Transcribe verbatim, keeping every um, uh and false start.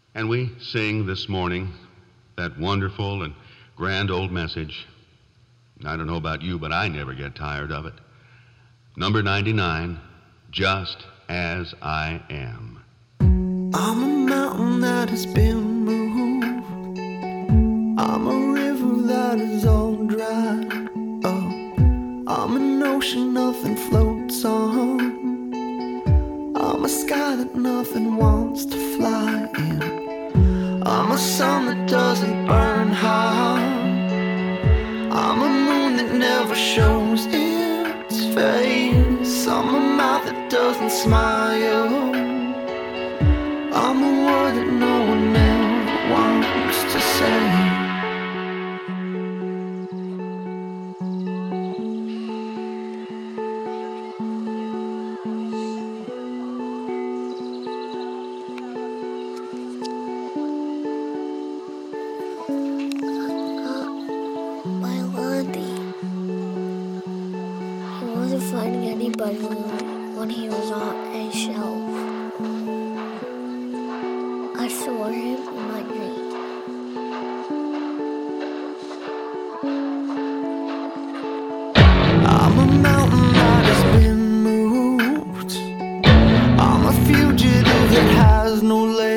And we sing this morning that wonderful and grand old message. I don't know about you, but I never get tired of it. Number ninety-nine, just as I am. I'm a mountain that has been moved. I'm a river that is all dried up. I'm an ocean nothing floats on. I'm a sky that nothing wants to fly in. I'm a sun that doesn't burn hot. I'm a moon that never shows its face. I'm a mouth that doesn't smile. I'm a word that no one ever wants to say. Finding anybody when he was on a shelf. I saw him in my dream. I'm a mountain that has been moved. I'm a fugitive that has no legs.